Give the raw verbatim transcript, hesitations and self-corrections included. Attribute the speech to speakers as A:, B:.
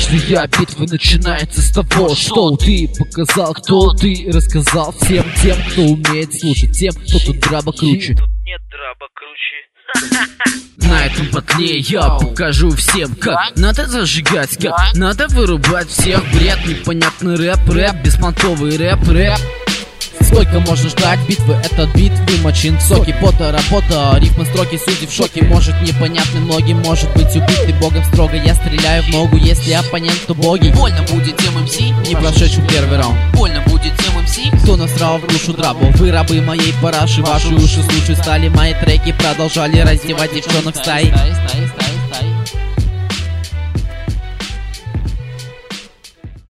A: Каждая битва начинается с того, что ты показал, кто ты, рассказал всем тем, кто умеет слушать, тем, кто тут драба круче.
B: Тут нет драба круче.
A: На этом батле я покажу всем, как надо зажигать, как надо вырубать всех. Бред, непонятный рэп, рэп, беспонтовый рэп, рэп. Сколько можно ждать битвы? Этот бит вымочен в соки. Пота, работа, рифмы, строки, судьи в шоке. Может непонятный многим, может быть убитый богом строго. Я стреляю в ногу, если оппонент, то боги.
C: Больно будет тем эм си,
A: не прошедший первый раунд.
C: Больно будет тем эм си,
A: кто насрал в душу драбу. Вы рабы моей параши, ваши уши слушать стали. Мои треки продолжали раздевать девчонок стаи.